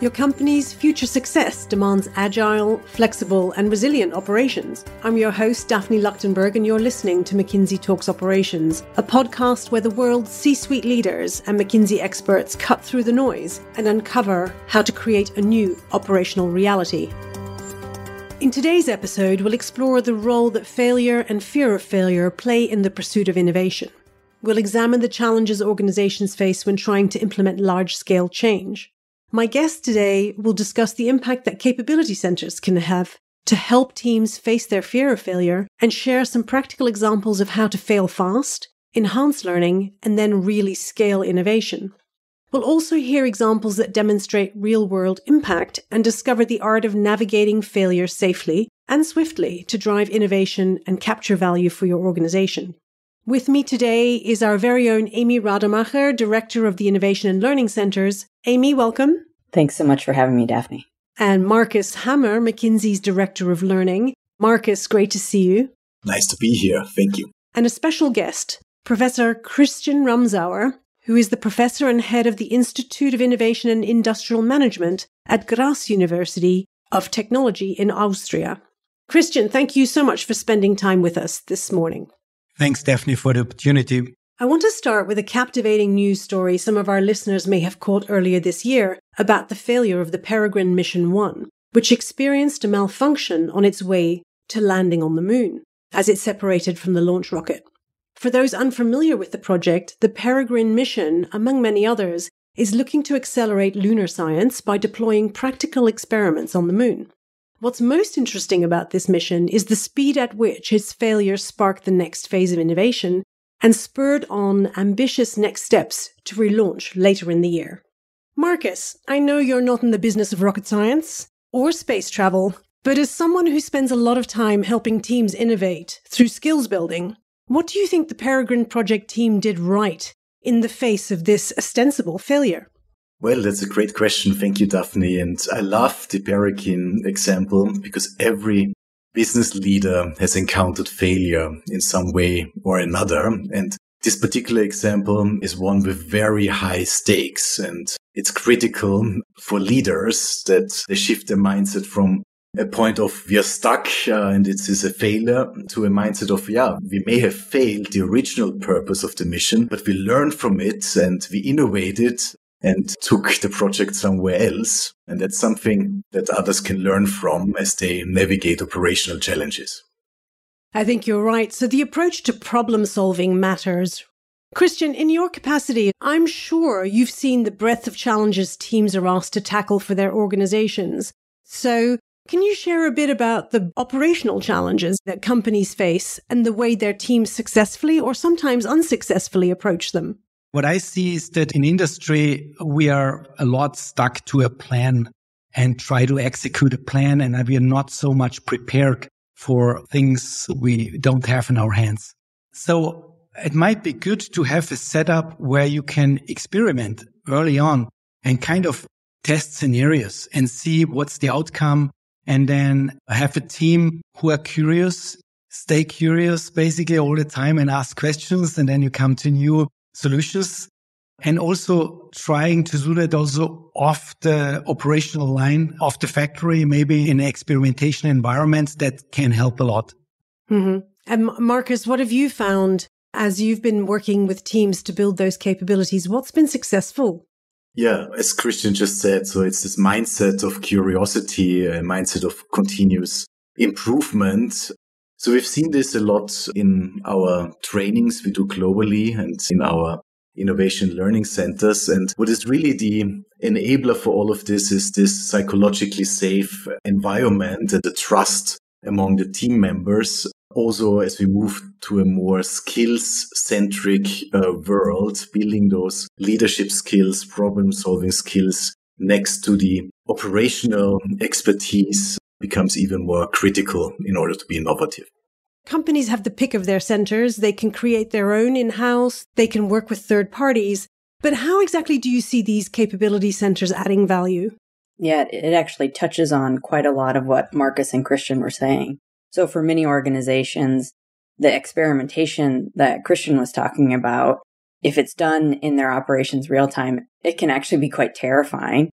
Your company's future success demands agile, flexible, and resilient operations. I'm your host, Daphne Luchtenberg, and you're listening to McKinsey Talks Operations, a podcast where the world's C-suite leaders and McKinsey experts cut through the noise and uncover how to create a new operational reality. In today's episode, we'll explore the role that failure and fear of failure play in the pursuit of innovation. We'll examine the challenges organizations face when trying to implement large-scale change. My guest today will discuss the impact that capability centers can have to help teams face their fear of failure and share some practical examples of how to fail fast, enhance learning, and then really scale innovation. We'll also hear examples that demonstrate real-world impact and discover the art of navigating failure safely and swiftly to drive innovation and capture value for your organization. With me today is our very own Amy Rademacher, Director of the Innovation and Learning Centers. Amy, welcome. Thanks so much for having me, Daphne. And Marcus Hammer, McKinsey's Director of Learning. Marcus, great to see you. Nice to be here. Thank you. And a special guest, Professor Christian Ramsauer, who is the professor and head of the Institute of Innovation and Industrial Management at Graz University of Technology in Austria. Christian, thank you so much for spending time with us this morning. Thanks, Daphne, for the opportunity. I want to start with a captivating news story some of our listeners may have caught earlier this year about the failure of the Peregrine Mission 1, which experienced a malfunction on its way to landing on the moon as it separated from the launch rocket. For those unfamiliar with the project, the Peregrine mission, among many others, is looking to accelerate lunar science by deploying practical experiments on the moon. What's most interesting about this mission is the speed at which its failure sparked the next phase of innovation and spurred on ambitious next steps to relaunch later in the year. Marcus, I know you're not in the business of rocket science or space travel, but as someone who spends a lot of time helping teams innovate through skills building, what do you think the Peregrine Project team did right in the face of this ostensible failure? Well, that's a great question. Thank you, Daphne. And I love the Peregrine example because every business leader has encountered failure in some way or another. And this particular example is one with very high stakes. And it's critical for leaders that they shift their mindset from a point of we are stuck and it is a failure to a mindset of, we may have failed the original purpose of the mission, but we learned from it and we innovated and took the project somewhere else. And that's something that others can learn from as they navigate operational challenges. I think you're right. So the approach to problem solving matters. Christian, in your capacity, I'm sure you've seen the breadth of challenges teams are asked to tackle for their organizations. So can you share a bit about the operational challenges that companies face and the way their teams successfully or sometimes unsuccessfully approach them? What I see is that in industry, we are a lot stuck to a plan and try to execute a plan, and we are not so much prepared for things we don't have in our hands. So it might be good to have a setup where you can experiment early on and kind of test scenarios and see what's the outcome, and then have a team who are curious, stay curious basically all the time and ask questions, and then you come to new solutions, and also trying to do that also off the operational line of the factory, maybe in experimentation environments that can help a lot. Mm-hmm. And Marcus, what have you found as you've been working with teams to build those capabilities? What's been successful? Yeah, as Christian just said, so it's this mindset of curiosity, a mindset of continuous improvement. So we've seen this a lot in our trainings we do globally and in our innovation learning centers. And what is really the enabler for all of this is this psychologically safe environment and the trust among the team members. Also, as we move to a more skills-centric world, building those leadership skills, problem-solving skills next to the operational expertise becomes even more critical in order to be innovative. Companies have the pick of their centers. They can create their own in-house. They can work with third parties. But how exactly do you see these capability centers adding value? Yeah, it actually touches on quite a lot of what Marcus and Christian were saying. So for many organizations, the experimentation that Christian was talking about, if it's done in their operations real time, it can actually be quite terrifying.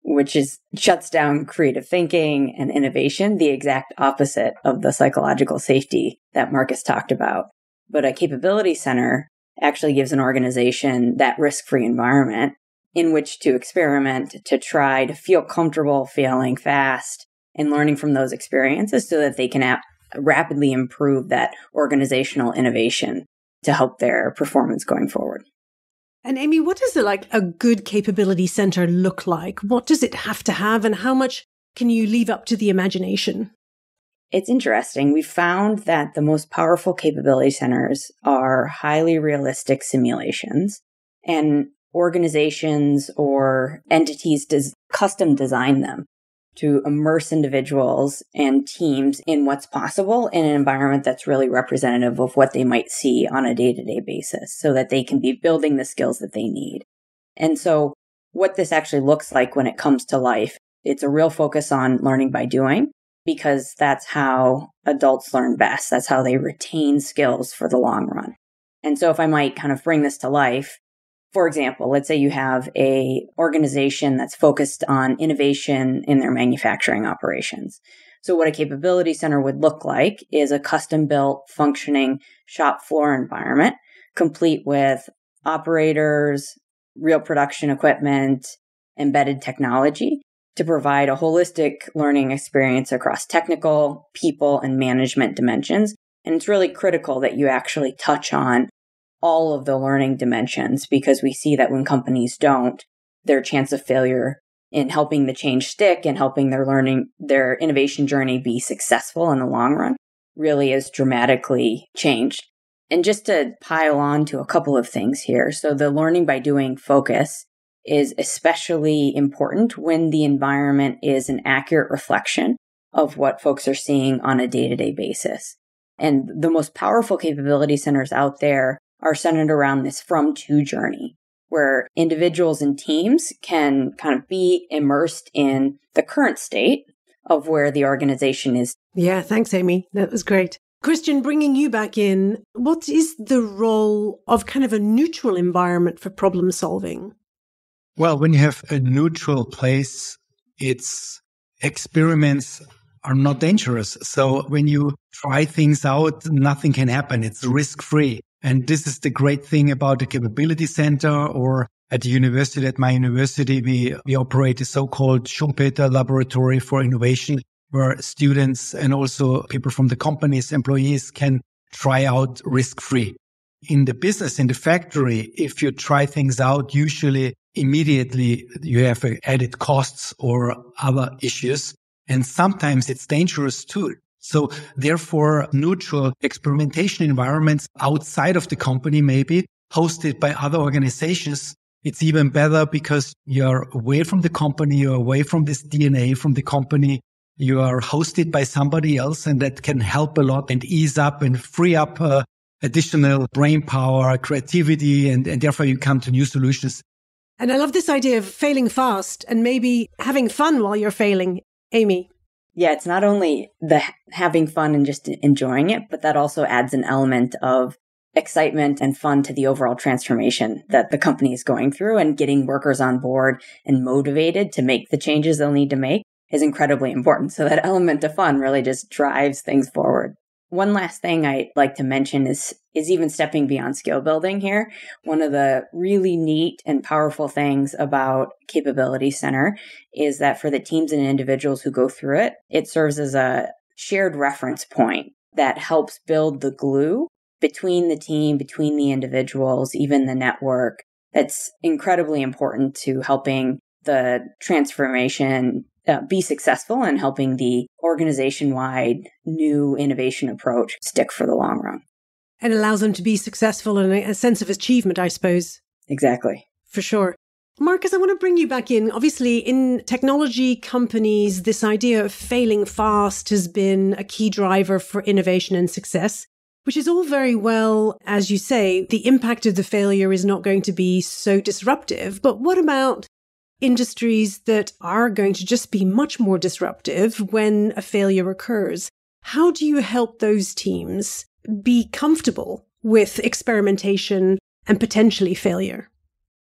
which shuts down creative thinking and innovation, the exact opposite of the psychological safety that Marcus talked about. But a capability center actually gives an organization that risk-free environment in which to experiment, to try to feel comfortable failing fast and learning from those experiences so that they can rapidly improve that organizational innovation to help their performance going forward. And Amy, what does a good capability center look like? What does it have to have, and how much can you leave up to the imagination? It's interesting. We found that the most powerful capability centers are highly realistic simulations, and organizations or entities custom design them to immerse individuals and teams in what's possible in an environment that's really representative of what they might see on a day-to-day basis so that they can be building the skills that they need. And so what this actually looks like when it comes to life, it's a real focus on learning by doing, because that's how adults learn best. That's how they retain skills for the long run. And so if I might kind of bring this to life, for example, let's say you have a organization that's focused on innovation in their manufacturing operations. So what a capability center would look like is a custom-built, functioning shop floor environment, complete with operators, real production equipment, embedded technology to provide a holistic learning experience across technical, people, and management dimensions. And it's really critical that you actually touch on all of the learning dimensions, because we see that when companies don't, their chance of failure in helping the change stick and helping their innovation journey be successful in the long run really is dramatically changed. And just to pile on to a couple of things here. So the learning by doing focus is especially important when the environment is an accurate reflection of what folks are seeing on a day-to-day basis. And the most powerful capability centers out there are centered around this from-to journey, where individuals and teams can kind of be immersed in the current state of where the organization is. Yeah, thanks, Amy. That was great. Christian, bringing you back in, what is the role of kind of a neutral environment for problem solving? Well, when you have a neutral place, its experiments are not dangerous. So when you try things out, nothing can happen. It's risk-free. And this is the great thing about the capability center, or at my university, we operate a so-called Schumpeter Laboratory for Innovation, where students and also people from the company's employees can try out risk-free. In the business, in the factory, if you try things out, usually immediately you have added costs or other issues. And sometimes it's dangerous too. So therefore, neutral experimentation environments outside of the company, maybe hosted by other organizations, it's even better because you're away from the company, you're away from this DNA from the company. You are hosted by somebody else, and that can help a lot and ease up and free up additional brain power, creativity, and therefore you come to new solutions. And I love this idea of failing fast and maybe having fun while you're failing. Amy? Yeah, it's not only the having fun and just enjoying it, but that also adds an element of excitement and fun to the overall transformation that the company is going through, and getting workers on board and motivated to make the changes they'll need to make is incredibly important. So that element of fun really just drives things forward. One last thing I'd like to mention is even stepping beyond skill building here. One of the really neat and powerful things about Capability Center is that for the teams and individuals who go through it, it serves as a shared reference point that helps build the glue between the team, between the individuals, even the network. That's incredibly important to helping the transformation be successful and helping the organization-wide new innovation approach stick for the long run. And allows them to be successful and a sense of achievement, I suppose. Exactly. For sure. Marcus, I want to bring you back in. Obviously, in technology companies, this idea of failing fast has been a key driver for innovation and success, which is all very well. As you say, the impact of the failure is not going to be so disruptive. But what about industries that are going to just be much more disruptive when a failure occurs? How do you help those teams be comfortable with experimentation and potentially failure?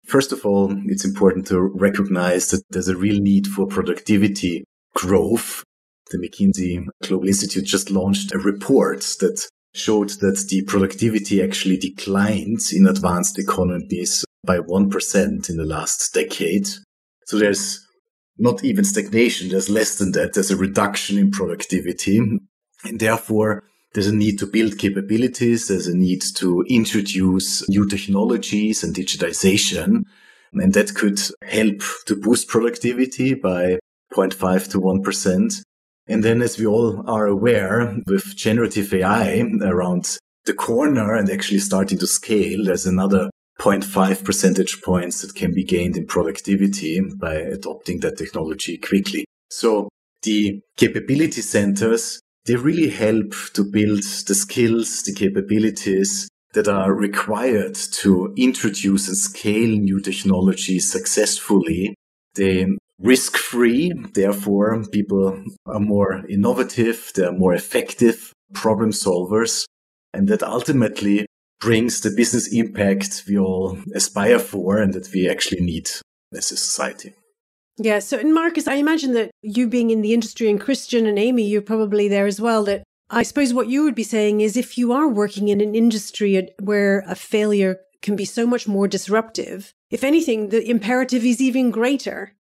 First of all, it's important to recognize that there's a real need for productivity growth. The McKinsey Global Institute just launched a report that showed that the productivity actually declined in advanced economies by 1% in the last decade. So there's not even stagnation, there's less than that. There's a reduction in productivity. And therefore, there's a need to build capabilities. There's a need to introduce new technologies and digitization. And that could help to boost productivity by 0.5 to 1%. And then, as we all are aware, with generative AI around the corner and actually starting to scale, there's another 0.5 percentage points that can be gained in productivity by adopting that technology quickly. So the capability centers, they really help to build the skills, the capabilities that are required to introduce and scale new technologies successfully. They risk-free, therefore people are more innovative, they're more effective problem solvers, and that ultimately brings the business impact we all aspire for and that we actually need as a society. Yeah. So, and Marcus, I imagine that you being in the industry, and Christian and Amy, you're probably there as well, that I suppose what you would be saying is if you are working in an industry where a failure can be so much more disruptive, if anything, the imperative is even greater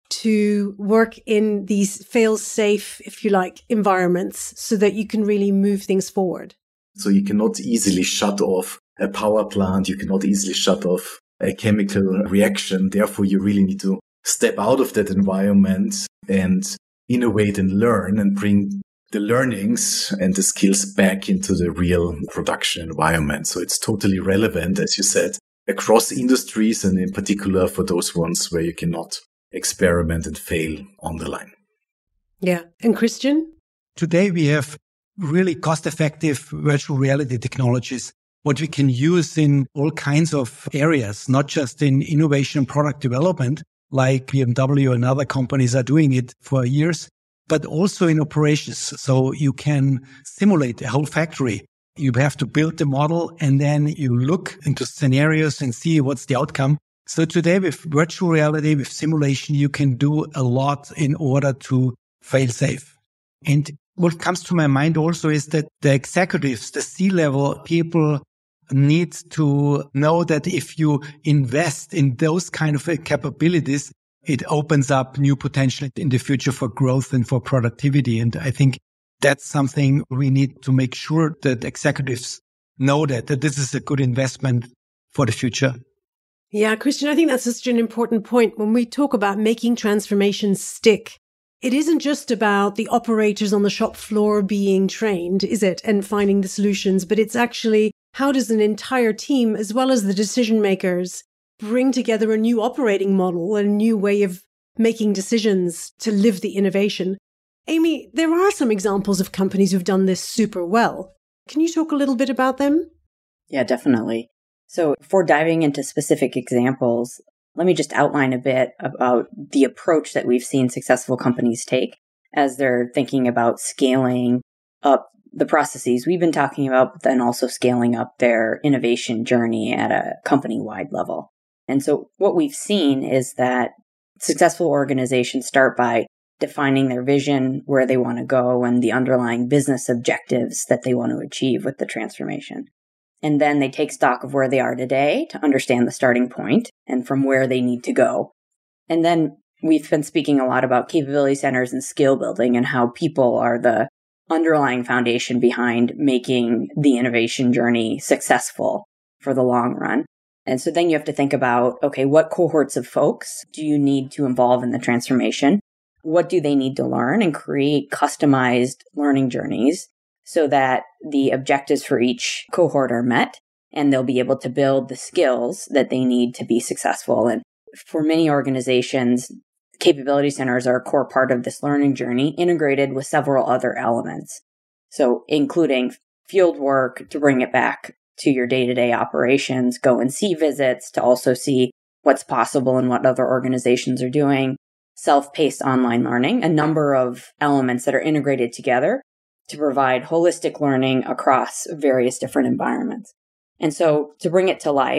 to work in these fail-safe, if you like, environments so that you can really move things forward. So you cannot easily shut off a power plant. You cannot easily shut off a chemical reaction. Therefore, you really need to step out of that environment and innovate and learn and bring the learnings and the skills back into the real production environment. So it's totally relevant, as you said, across industries and in particular for those ones where you cannot experiment and fail on the line. Yeah. And Christian? Today we have really cost-effective virtual reality technologies, what we can use in all kinds of areas, not just in innovation and product development, like BMW and other companies are doing it for years, but also in operations. So you can simulate a whole factory. You have to build the model and then you look into scenarios and see what's the outcome. So today with virtual reality, with simulation, you can do a lot in order to fail safe. And what comes to my mind also is that the executives, the C-level people need to know that if you invest in those kind of capabilities, it opens up new potential in the future for growth and for productivity. And I think that's something we need to make sure that executives know that this is a good investment for the future. Yeah, Christian, I think that's such an important point. When we talk about making transformations stick, it isn't just about the operators on the shop floor being trained, is it, and finding the solutions, but it's actually how does an entire team, as well as the decision makers, bring together a new operating model, a new way of making decisions to live the innovation. Amy, there are some examples of companies who've done this super well. Can you talk a little bit about them? Yeah, definitely. So before diving into specific examples, let me just outline a bit about the approach that we've seen successful companies take as they're thinking about scaling up the processes we've been talking about, but then also scaling up their innovation journey at a company-wide level. And so what we've seen is that successful organizations start by defining their vision, where they want to go, and the underlying business objectives that they want to achieve with the transformation. And then they take stock of where they are today to understand the starting point and from where they need to go. And then we've been speaking a lot about capability centers and skill building and how people are the underlying foundation behind making the innovation journey successful for the long run. And so then you have to think about, okay, what cohorts of folks do you need to involve in the transformation? What do they need to learn, and create customized learning journeys so that the objectives for each cohort are met and they'll be able to build the skills that they need to be successful. And for many organizations, capability centers are a core part of this learning journey, integrated with several other elements. So including field work to bring it back to your day-to-day operations, go and see visits to also see what's possible and what other organizations are doing, self-paced online learning, a number of elements that are integrated together to provide holistic learning across various different environments. And so to bring it to life,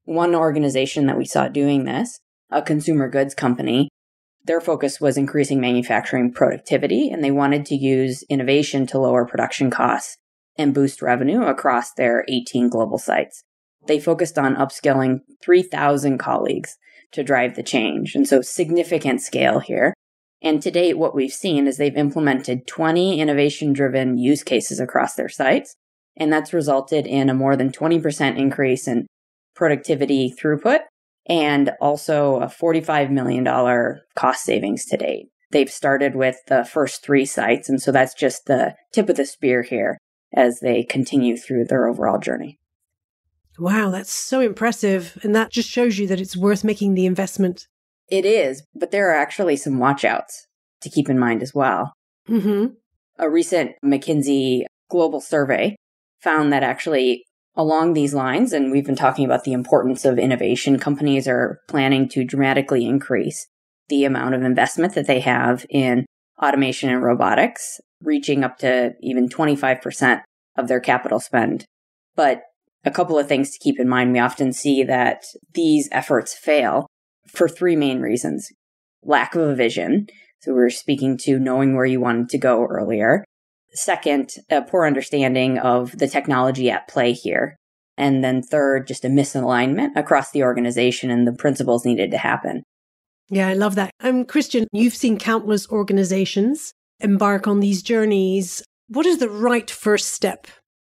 One organization that we saw doing this, a consumer goods company, their focus was increasing manufacturing productivity, and they wanted to use innovation to lower production costs and boost revenue across their 18 global sites. They focused on upskilling 3,000 colleagues to drive the change, and so significant scale here. And to date, what we've seen is they've implemented 20 innovation-driven use cases across their sites, and that's resulted in a more than 20% increase in productivity throughput and also a $45 million cost savings to date. They've started with the first 3 sites, and so that's just the tip of the spear here as they continue through their overall journey. Wow, that's so impressive. And that just shows you that it's worth making the investment. It is, but there are actually some watchouts to keep in mind as well. Mm-hmm. A recent McKinsey global survey found that actually along these lines, and we've been talking about the importance of innovation, companies are planning to dramatically increase the amount of investment that they have in automation and robotics, reaching up to even 25% of their capital spend. But a couple of things to keep in mind. We often see that these efforts fail for 3 main reasons. Lack of a vision. So we were speaking to knowing where you wanted to go earlier. Second, a poor understanding of the technology at play here. And then third, just a misalignment across the organization and the principles needed to happen. Yeah, I love that. Christian, you've seen countless organizations embark on these journeys. What is the right first step?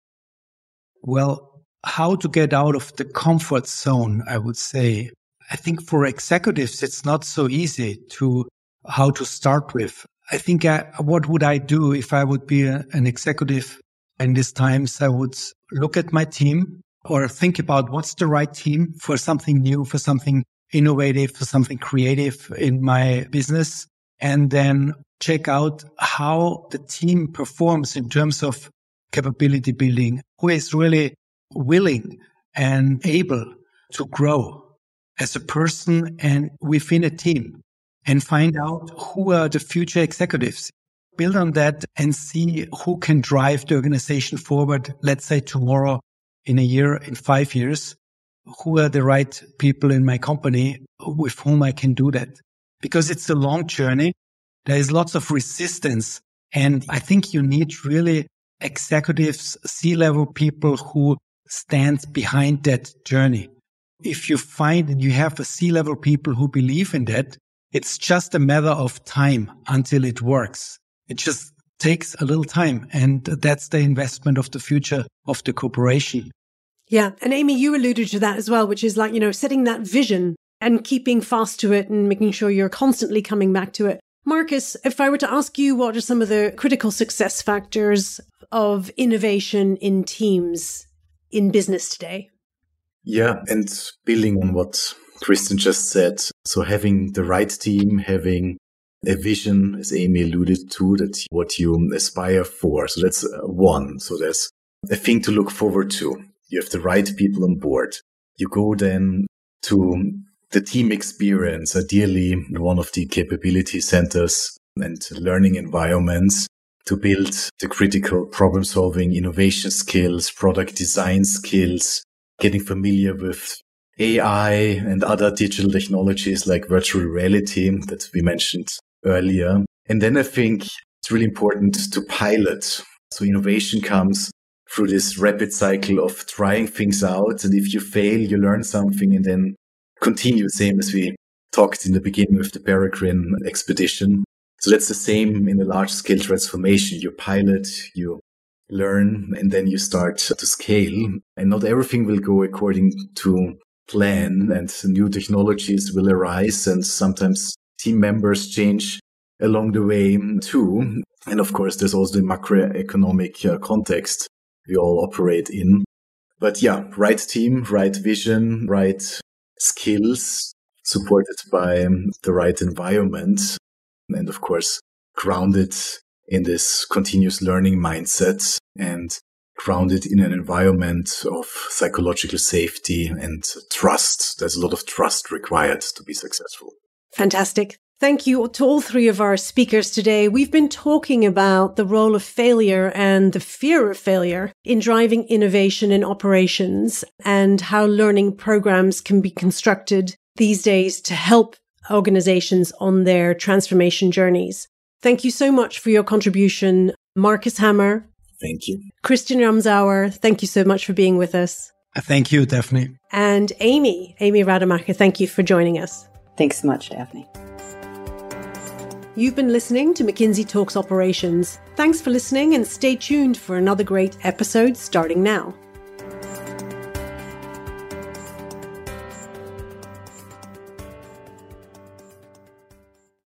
Well, how to get out of the comfort zone, I would say. I think for executives, it's not so easy to how to start with. I think what would I do if I would be an executive in these times? I would look at my team or think about what's the right team for something new, for something innovative, for something creative in my business, and then check out how the team performs in terms of capability building, who is really willing and able to grow as a person and within a team, and find out who are the future executives. Build on that and see who can drive the organization forward, let's say tomorrow, in a year, in 5 years. Who are the right people in my company with whom I can do that? Because it's a long journey. There is lots of resistance. And I think you need really executives, C-level people who stand behind that journey. If you find and you have a C-level people who believe in that, it's just a matter of time until it works. It just takes a little time. And that's the investment of the future of the corporation. Yeah. And Amy, you alluded to that as well, which is like, setting that vision and keeping fast to it and making sure you're constantly coming back to it. Marcus, if I were to ask you, what are some of the critical success factors of innovation in teams in business today? Yeah. And building on what Christian just said, so having the right team, having a vision, as Amy alluded to, that's what you aspire for. So that's one. So there's a thing to look forward to. You have the right people on board. You go then to the team experience, ideally in one of the capability centers and learning environments, to build the critical problem-solving, innovation skills, product design skills, getting familiar with AI and other digital technologies like virtual reality that we mentioned earlier. And then I think it's really important to pilot. So innovation comes through this rapid cycle of trying things out. And if you fail, you learn something and then continue, same as we talked in the beginning of the Peregrine expedition. So that's the same in a large-scale transformation. You pilot, you learn, and then you start to scale. And not everything will go according to plan, and new technologies will arise, and sometimes team members change along the way too. And of course, there's also the macroeconomic context we all operate in. But yeah, right team, right vision, right skills, supported by the right environment, and of course, grounded in this continuous learning mindset and grounded in an environment of psychological safety and trust. There's a lot of trust required to be successful. Fantastic. Thank you to all three of our speakers today. We've been talking about the role of failure and the fear of failure in driving innovation in operations and how learning programs can be constructed these days to help organizations on their transformation journeys. Thank you so much for your contribution, Markus Hammer. Thank you. Christian Ramsauer, thank you so much for being with us. Thank you, Daphne. And Amy Rademacher, thank you for joining us. Thanks so much, Daphne. You've been listening to McKinsey Talks Operations. Thanks for listening and stay tuned for another great episode starting now.